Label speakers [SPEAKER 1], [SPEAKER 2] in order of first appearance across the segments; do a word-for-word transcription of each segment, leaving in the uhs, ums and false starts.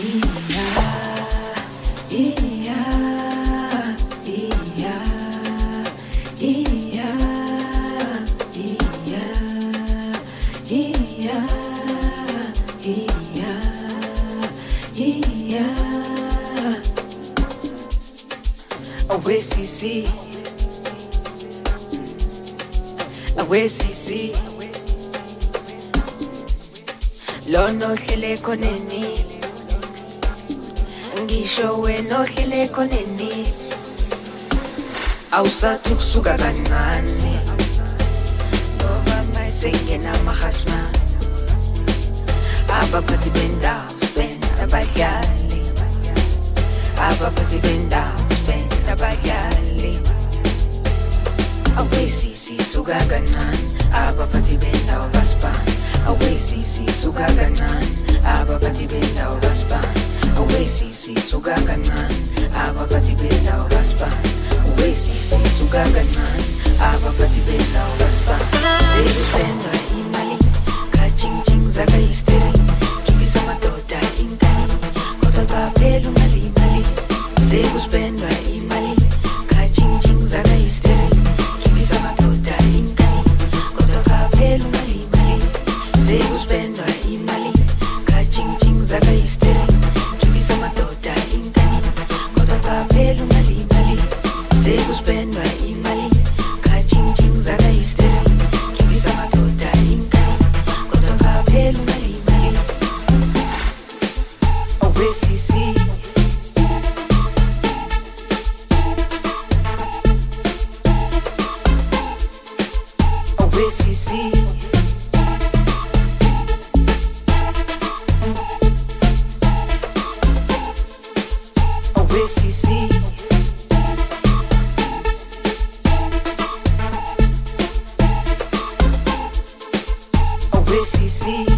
[SPEAKER 1] Away Sisi, away Sisi, lono hlele koneni, ngisho wena hlele koneni, awusathi kusuka kancane, ngoba mayisengena amahasma, abaphathi bendawo spend abadlali, abaphathi bendawo spend abadlali. Away Sisi suka kancane, abaphathi bendawo baspan. Away Sisi suka kancane, abaphathi bendawo baspan. Away Sisi suka kancane, abaphathi bendawo baspan. Away Sisi suka kancane, abaphathi bendawo baspan. Sekuspendwa imali, kajingjing zaka hysteri, kibisa madoda ingani, kodwa zaphela ungali mali. Sekuspendwa imali, kajingjing zaka hysteri, kibisa madoda ingani, kodwa zaphela ungali mali. Sekuspendwa imali, kajingjing zaka hysteri, kibisa madoda ingani, kodwa zaphela ungali mali. Sekuspendwa imali, kajingjing zaka hysteri, kibisa madoda ingani, kodwa zaphela ungali mali. Away Sisi, away Sisi, away Sisi, away Sisi,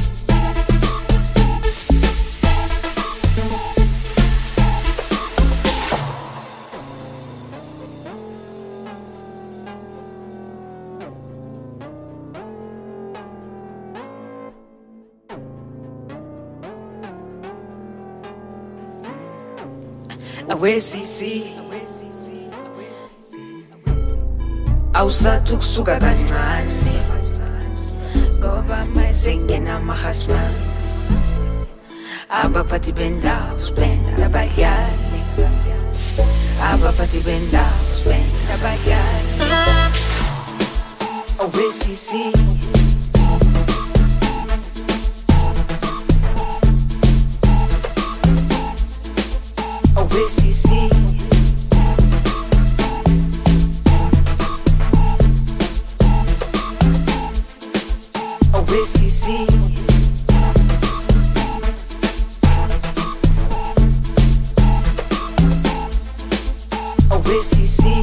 [SPEAKER 1] away Sisi, awusathi kusuka kancane, ngoba mayisengena amahasma, abaphathi bendawo spend abadlali, abaphathi bendawo spend abadlali. Away Sisi, away Sisi, away Sisi, away Sisi,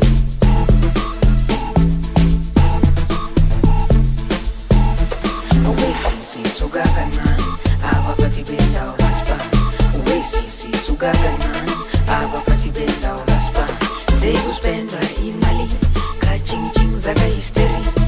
[SPEAKER 1] away Sisi suka kancane, abaphathi bendawo baspan. Away Sisi suka kancane, abaphathi bendawo baspan. Sekuspendwa imali, kajingjing zaka hysteri,